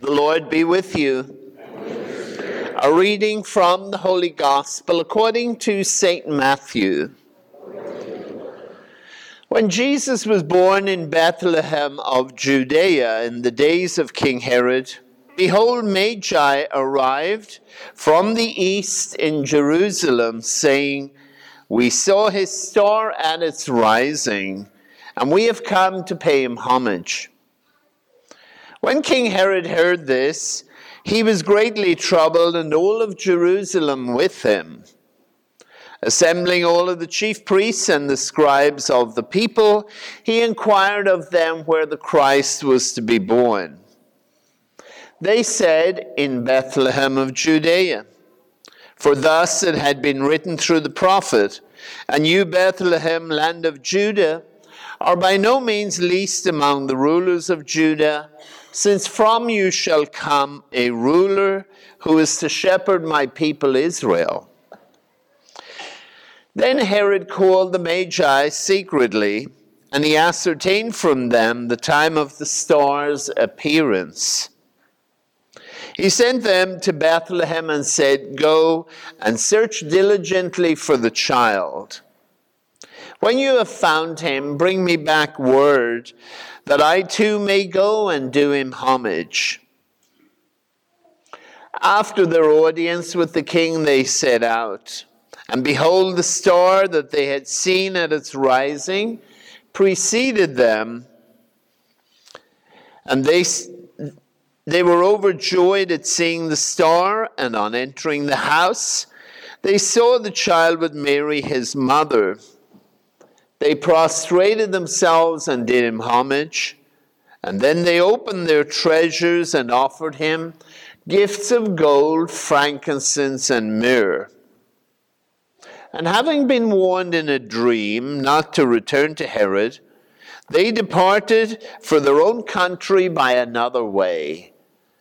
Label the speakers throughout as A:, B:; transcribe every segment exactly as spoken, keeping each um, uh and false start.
A: The Lord be with you. A reading from the Holy Gospel according to Saint Matthew. When Jesus was born in Bethlehem of Judea in the days of King Herod, behold, Magi arrived from the east in Jerusalem, saying, "We saw his star at its rising, and we have come to pay him homage." When King Herod heard this, he was greatly troubled, and all of Jerusalem with him. Assembling all of the chief priests and the scribes of the people, he inquired of them where the Christ was to be born. They said, "In Bethlehem of Judea. For thus it had been written through the prophet, and you, Bethlehem, land of Judah, are by no means least among the rulers of Judah, since from you shall come a ruler who is to shepherd my people Israel." Then Herod called the Magi secretly, and he ascertained from them the time of the star's appearance. He sent them to Bethlehem and said, "Go and search diligently for the child. When you have found him, bring me back word, that I too may go and do him homage." After their audience with the king, they set out. And behold, the star that they had seen at its rising preceded them, and they, they were overjoyed at seeing the star, and on entering the house, they saw the child with Mary, his mother. They prostrated themselves and did him homage, and then they opened their treasures and offered him gifts of gold, frankincense, and myrrh. And having been warned in a dream not to return to Herod, they departed for their own country by another way.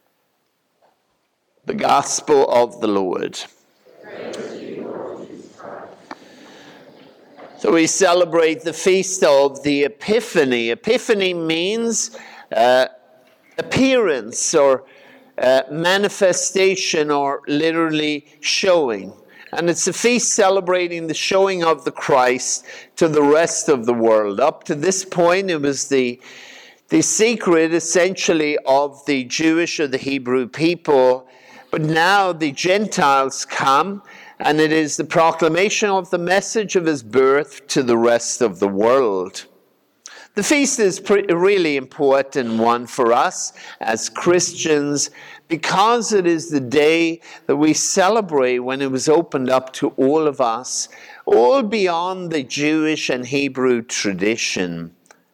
A: The Gospel of the Lord.
B: Praise to you, Lord Jesus Christ.
A: So we celebrate the feast of the Epiphany. Epiphany means uh, appearance or uh, manifestation, or literally showing. And it's a feast celebrating the showing of the Christ to the rest of the world. Up to this point, it was the, the secret, essentially, of the Jewish or the Hebrew people. But now the Gentiles come, and it is the proclamation of the message of his birth to the rest of the world. The feast is pre- really important one for us as Christians, because it is the day that we celebrate when it was opened up to all of us, all beyond the Jewish and Hebrew tradition.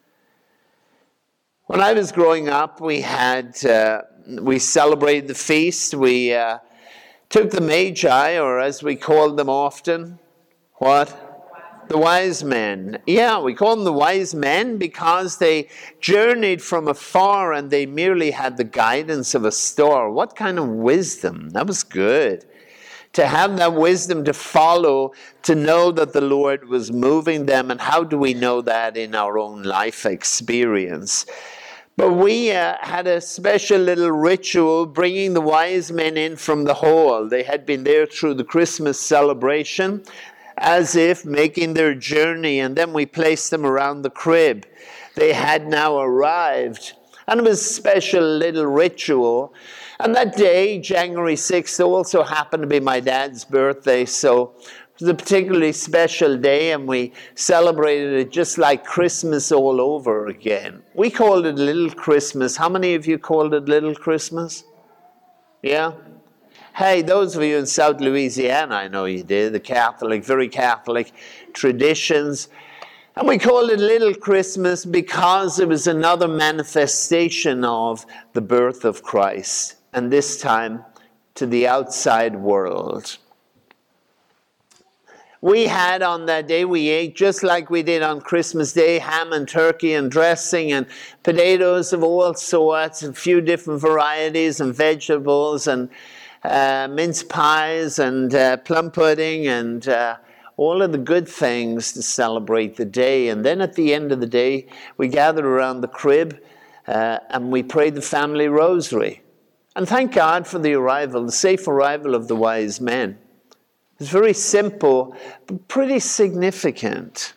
A: When I was growing up, we had uh, we celebrated the feast. We uh, took the Magi, or as we called them often, what? The wise men. Yeah, we call them the wise men because they journeyed from afar and they merely had the guidance of a star. What kind of wisdom? That was good. To have that wisdom to follow, to know that the Lord was moving them. And how do we know that in our own life experience? But we uh, had a special little ritual bringing the wise men in from the hall. They had been there through the Christmas celebration, as if making their journey, and then we placed them around the crib. They had now arrived, and it was a special little ritual. And that day, January sixth, also happened to be my dad's birthday, so it was a particularly special day, and we celebrated it just like Christmas all over again. We called it Little Christmas. How many of you called it Little Christmas? Yeah? Hey, those of you in South Louisiana, I know you did, the Catholic, very Catholic traditions. And we called it Little Christmas because it was another manifestation of the birth of Christ, and this time to the outside world. We had on that day, we ate just like we did on Christmas Day, ham and turkey and dressing and potatoes of all sorts, and a few different varieties and vegetables and uh, mince pies and uh, plum pudding and uh, all of the good things to celebrate the day. And then at the end of the day, we gathered around the crib uh, and we prayed the family rosary. And thank God for the arrival, the safe arrival of the wise men. It's very simple, but pretty significant.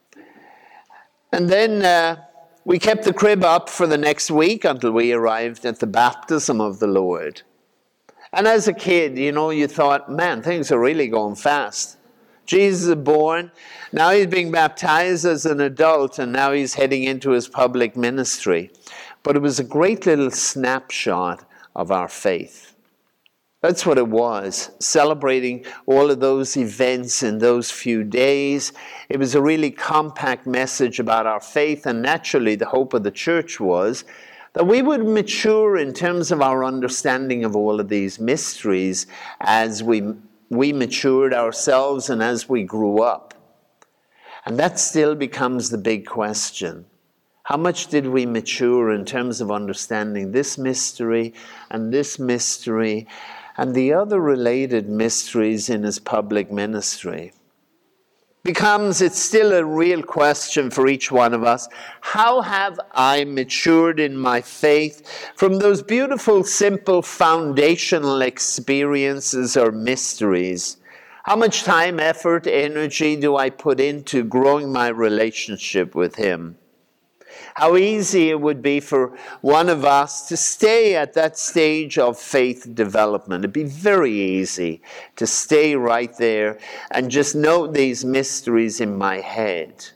A: And then uh, we kept the crib up for the next week until we arrived at the baptism of the Lord. And as a kid, you know, you thought, man, things are really going fast. Jesus is born, now he's being baptized as an adult, and now he's heading into his public ministry. But it was a great little snapshot of our faith. That's what it was, celebrating all of those events in those few days. It was a really compact message about our faith, and naturally the hope of the church was that we would mature in terms of our understanding of all of these mysteries as we, we matured ourselves and as we grew up. And that still becomes the big question. How much did we mature in terms of understanding this mystery and this mystery and the other related mysteries in his public ministry? Becomes, it's still a real question for each one of us. How have I matured in my faith from those beautiful, simple, foundational experiences or mysteries? How much time, effort, energy do I put into growing my relationship with him? How easy it would be for one of us to stay at that stage of faith development. It'd be very easy to stay right there and just note these mysteries in my head.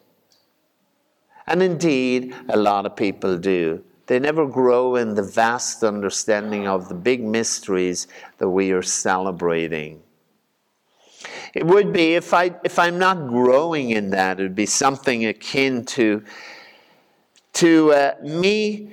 A: And indeed, a lot of people do. They never grow in the vast understanding of the big mysteries that we are celebrating. It would be, if, I, if I'm not growing in that, it would be something akin to To uh, me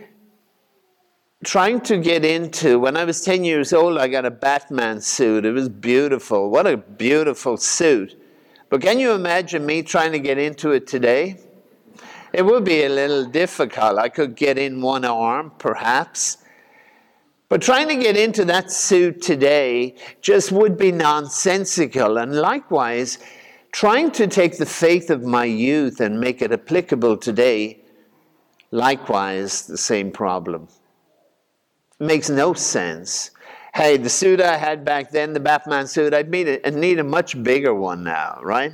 A: trying to get into, when I was ten years old, I got a Batman suit. It was beautiful. What a beautiful suit. But can you imagine me trying to get into it today? It would be a little difficult. I could get in one arm, perhaps. But trying to get into that suit today just would be nonsensical. And likewise, trying to take the faith of my youth and make it applicable today, likewise, the same problem. It makes no sense. Hey, the suit I had back then, the Batman suit, I'd need a, I need a much bigger one now, right?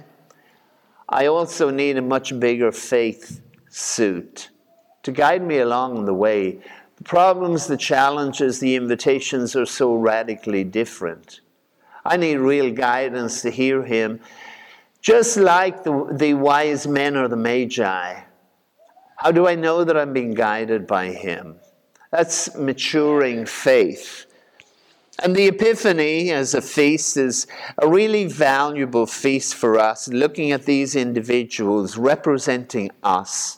A: I also need a much bigger faith suit to guide me along the way. The problems, the challenges, the invitations are so radically different. I need real guidance to hear him, just like the, the wise men or the magi. How do I know that I'm being guided by him? That's maturing faith. And the Epiphany as a feast is a really valuable feast for us, looking at these individuals representing us.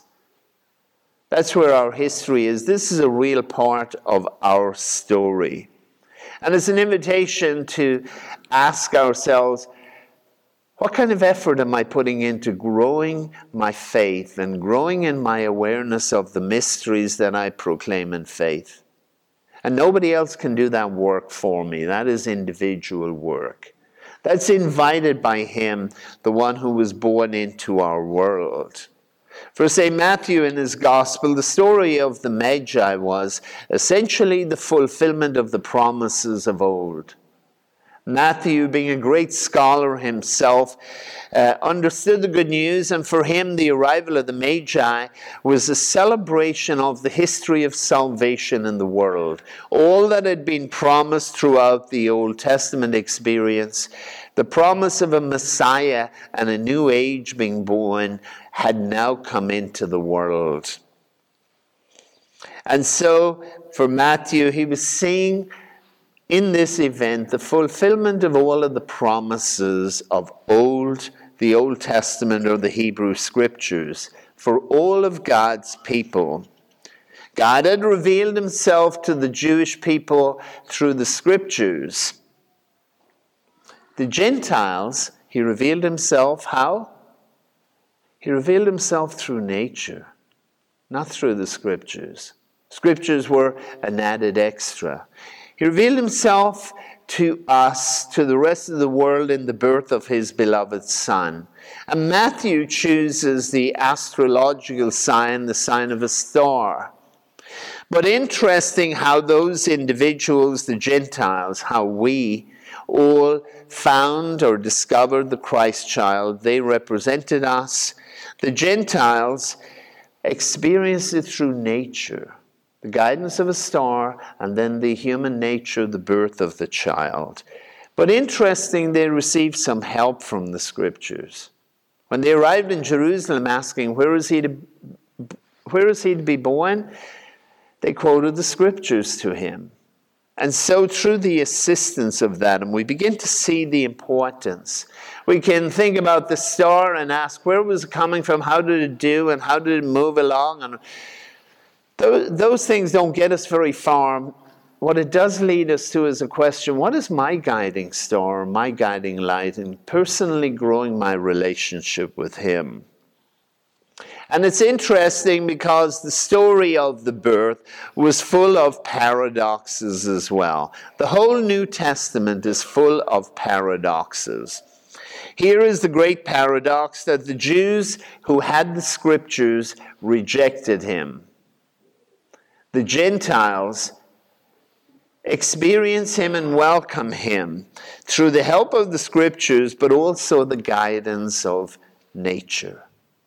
A: That's where our history is. This is a real part of our story. And it's an invitation to ask ourselves, what kind of effort am I putting into growing my faith and growing in my awareness of the mysteries that I proclaim in faith? And nobody else can do that work for me. That is individual work. That's invited by him, the one who was born into our world. For Saint Matthew in his gospel, the story of the Magi was essentially the fulfillment of the promises of old. Matthew, being a great scholar himself, uh, understood the good news, and for him the arrival of the Magi was a celebration of the history of salvation in the world. All that had been promised throughout the Old Testament experience, the promise of a Messiah and a new age being born, had now come into the world. And so, for Matthew, he was seeing in this event the fulfillment of all of the promises of old, the Old Testament or the Hebrew Scriptures for all of God's people. God had revealed himself to the Jewish people through the Scriptures. The Gentiles, he revealed himself how? He revealed himself through nature, not through the Scriptures. Scriptures were an added extra. He revealed himself to us, to the rest of the world, in the birth of his beloved Son. And Matthew chooses the astrological sign, the sign of a star. But interesting how those individuals, the Gentiles, how we all found or discovered the Christ child. They represented us. The Gentiles experienced it through nature, the guidance of a star, and then the human nature, the birth of the child. But interesting, they received some help from the scriptures. When they arrived in Jerusalem asking, where is he to, where is he to be born? They quoted the scriptures to him. And so through the assistance of that, and we begin to see the importance. We can think about the star and ask, where was it coming from? How did it do? And how did it move along? And those, those things don't get us very far. What it does lead us to is a question, what is my guiding star, my guiding light in personally growing my relationship with him? And it's interesting because the story of the birth was full of paradoxes as well. The whole New Testament is full of paradoxes. Here is the great paradox that the Jews who had the scriptures rejected him. The Gentiles experience him and welcome him through the help of the scriptures, but also the guidance of nature.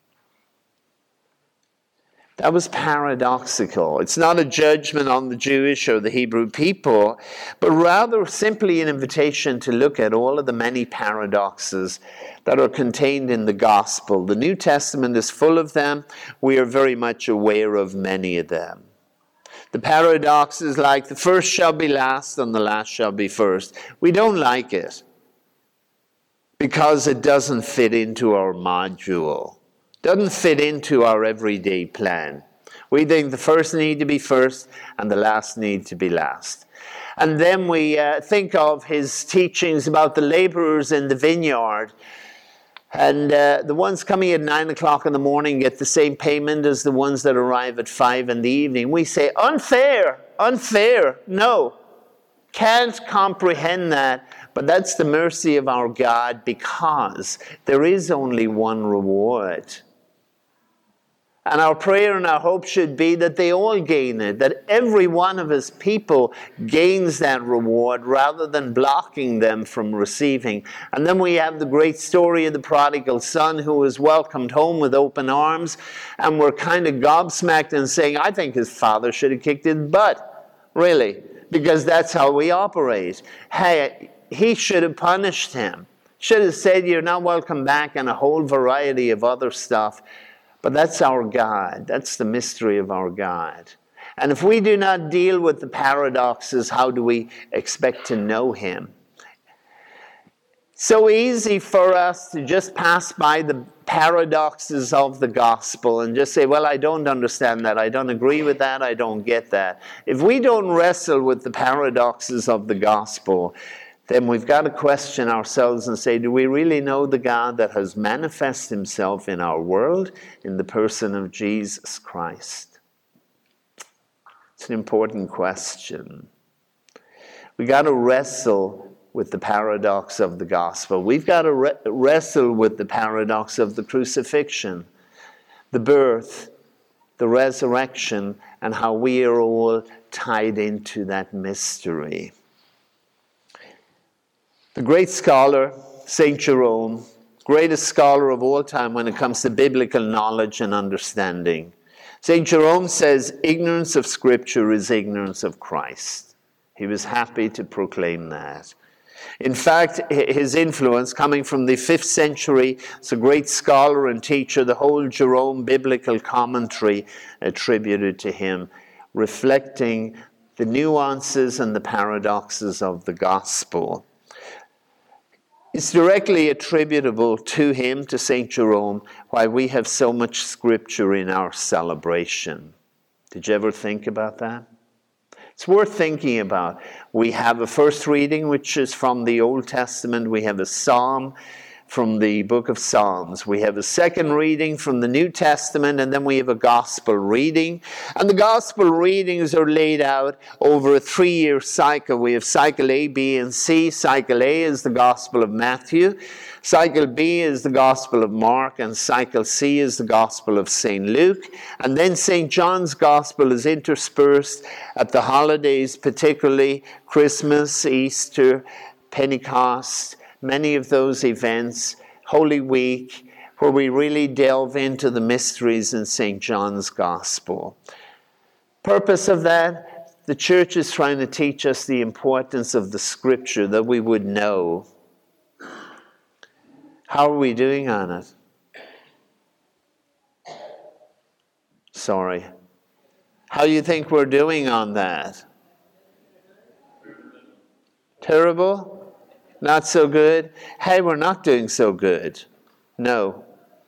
A: That was paradoxical. It's not a judgment on the Jewish or the Hebrew people, but rather simply an invitation to look at all of the many paradoxes that are contained in the gospel. The New Testament is full of them. We are very much aware of many of them. The paradox is like the first shall be last and the last shall be first. We don't like it because it doesn't fit into our module. Doesn't fit into our everyday plan. We think the first need to be first and the last need to be last. And then we uh, think of his teachings about the laborers in the vineyard. And uh, the ones coming at nine o'clock in the morning get the same payment as the ones that arrive at five in the evening. We say, unfair, unfair. No, can't comprehend that. But that's the mercy of our God because there is only one reward. And our prayer and our hope should be that they all gain it, that every one of his people gains that reward rather than blocking them from receiving. And then we have the great story of the prodigal son who was welcomed home with open arms, and we're kind of gobsmacked and saying, I think his father should have kicked his butt, really, because that's how we operate. Hey, he should have punished him, should have said, you're not welcome back, and a whole variety of other stuff. But that's our God. That's the mystery of our God. And if we do not deal with the paradoxes, how do we expect to know him? So easy for us to just pass by the paradoxes of the gospel and just say, well, I don't understand that. I don't agree with that. I don't get that. If we don't wrestle with the paradoxes of the gospel, then we've got to question ourselves and say, do we really know the God that has manifested himself in our world in the person of Jesus Christ? It's an important question. We've got to wrestle with the paradox of the gospel. We've got to re- wrestle with the paradox of the crucifixion, the birth, the resurrection, and how we are all tied into that mystery. The great scholar, Saint Jerome, greatest scholar of all time when it comes to biblical knowledge and understanding. Saint Jerome says, ignorance of Scripture is ignorance of Christ. He was happy to proclaim that. In fact, his influence coming from the fifth century, it's a great scholar and teacher, the whole Jerome biblical commentary attributed to him, reflecting the nuances and the paradoxes of the gospel. It's directly attributable to him, to Saint Jerome, why we have so much scripture in our celebration. Did you ever think about that? It's worth thinking about. We have a first reading, which is from the Old Testament. We have a psalm from the book of Psalms. We have a second reading from the New Testament, and then we have a gospel reading. And the gospel readings are laid out over a three-year cycle. We have cycle A, B, and C. Cycle A is the Gospel of Matthew. Cycle B is the Gospel of Mark, and cycle C is the Gospel of Saint Luke. And then Saint John's Gospel is interspersed at the holidays, particularly Christmas, Easter, Pentecost, many of those events, Holy Week, where we really delve into the mysteries in Saint John's Gospel. Purpose of that, the church is trying to teach us the importance of the Scripture, that we would know. How are we doing on it? Sorry. How do you think we're doing on that? Terrible? Not so good? Hey, we're not doing so good. No.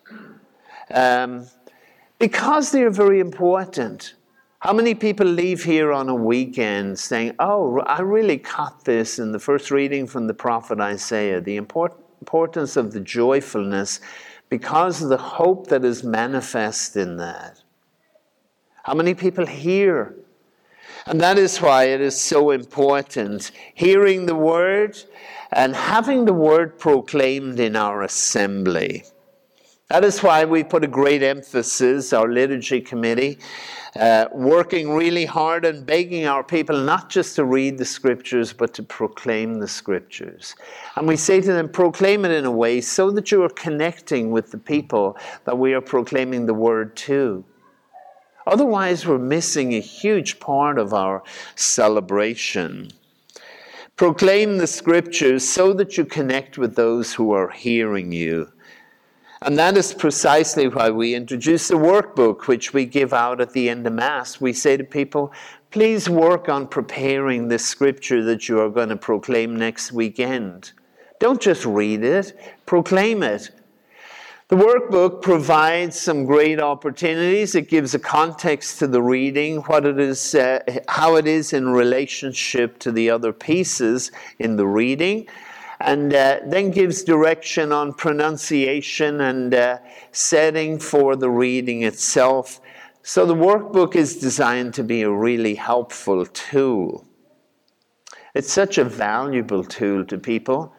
A: Um, because they're very important. How many people leave here on a weekend saying, oh, I really caught this in the first reading from the prophet Isaiah, the import- importance of the joyfulness because of the hope that is manifest in that. How many people hear? And that is why it is so important, hearing the word and having the word proclaimed in our assembly. That is why we put a great emphasis, our liturgy committee, uh, working really hard and begging our people not just to read the scriptures, but to proclaim the scriptures. And we say to them, proclaim it in a way so that you are connecting with the people that we are proclaiming the word to. Otherwise, we're missing a huge part of our celebration. Proclaim the scriptures so that you connect with those who are hearing you. And that is precisely why we introduce the workbook, which we give out at the end of Mass. We say to people, please work on preparing this scripture that you are going to proclaim next weekend. Don't just read it, proclaim it. The workbook provides some great opportunities. It gives a context to the reading, what it is, uh, how it is in relationship to the other pieces in the reading, and uh, then gives direction on pronunciation and uh, setting for the reading itself. So the workbook is designed to be a really helpful tool. It's such a valuable tool to people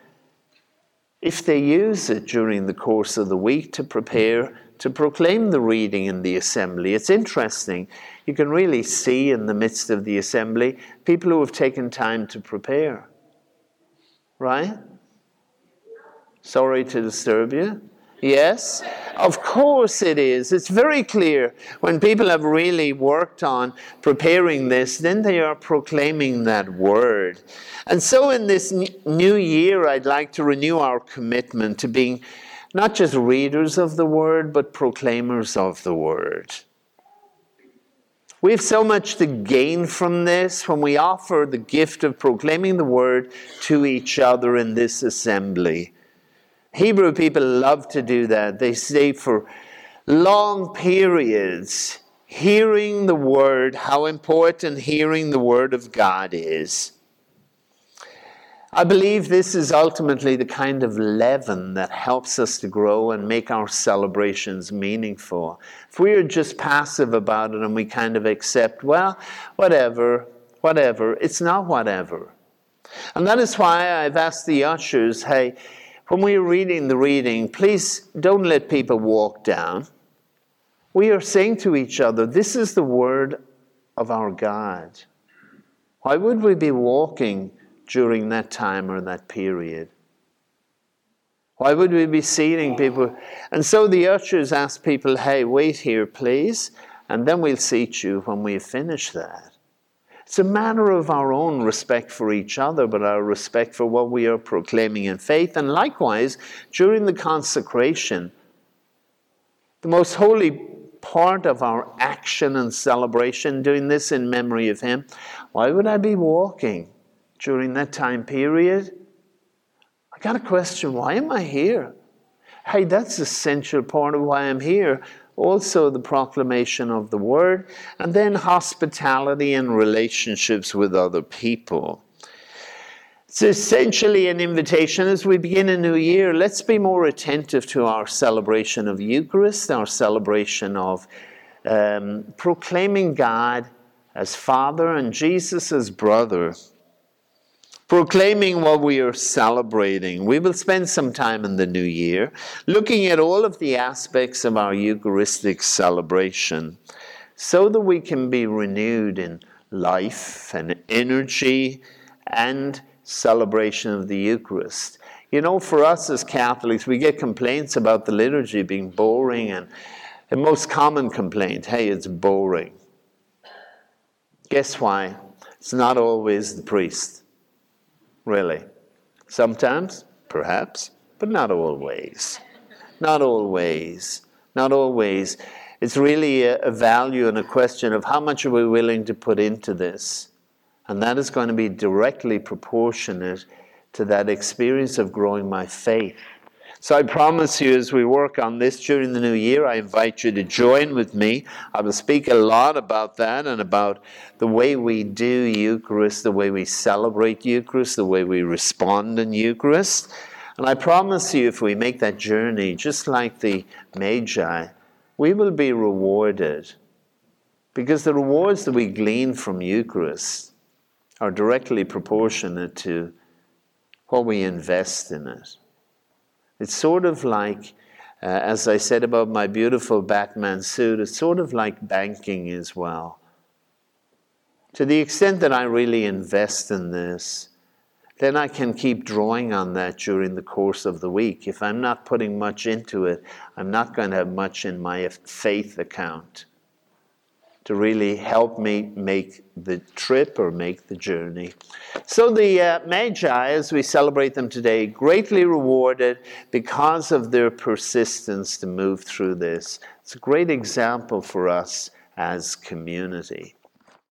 A: if they use it during the course of the week to prepare to proclaim the reading in the assembly. It's interesting. You can really see in the midst of the assembly people who have taken time to prepare. Right? Sorry to disturb you. Yes? Of course it is. It's very clear. When people have really worked on preparing this, then they are proclaiming that word. And so in this new year, I'd like to renew our commitment to being not just readers of the word, but proclaimers of the word. We have so much to gain from this when we offer the gift of proclaiming the word to each other in this assembly. Hebrew people love to do that. They stay for long periods hearing the word, how important hearing the word of God is. I believe this is ultimately the kind of leaven that helps us to grow and make our celebrations meaningful. If we are just passive about it and we kind of accept, well, whatever, whatever, it's not whatever. And that is why I've asked the ushers, hey, when we are reading the reading, please don't let people walk down. We are saying to each other, this is the word of our God. Why would we be walking during that time or that period? Why would we be seating people? And so the ushers ask people, hey, wait here, please, and then we'll seat you when we finish that. It's a matter of our own respect for each other, but our respect for what we are proclaiming in faith. And likewise, during the consecration, the most holy part of our action and celebration, doing this in memory of Him, why would I be walking during that time period? I got a question, why am I here? Hey, that's an essential part of why I'm here. Also the proclamation of the word, and then hospitality and relationships with other people. It's essentially an invitation as we begin a new year. Let's be more attentive to our celebration of Eucharist, our celebration of um, proclaiming God as Father and Jesus as brother. Proclaiming what we are celebrating. We will spend some time in the new year looking at all of the aspects of our Eucharistic celebration so that we can be renewed in life and energy and celebration of the Eucharist. You know, for us as Catholics, we get complaints about the liturgy being boring, and the most common complaint, hey, it's boring. Guess why? It's not always the priest. Really. Sometimes, perhaps, but not always. Not always. Not always. It's really a, a value and a question of how much are we willing to put into this. And that is going to be directly proportionate to that experience of growing my faith. So I promise you, as we work on this during the new year, I invite you to join with me. I will speak a lot about that and about the way we do Eucharist, the way we celebrate Eucharist, the way we respond in Eucharist. And I promise you, if we make that journey, just like the Magi, we will be rewarded. Because the rewards that we glean from Eucharist are directly proportionate to what we invest in it. It's sort of like, uh, as I said about my beautiful Batman suit, it's sort of like banking as well. To the extent that I really invest in this, then I can keep drawing on that during the course of the week. If I'm not putting much into it, I'm not going to have much in my faith account to really help me make the trip or make the journey. So the uh, Magi, as we celebrate them today, greatly rewarded because of their persistence to move through this. It's a great example for us as community.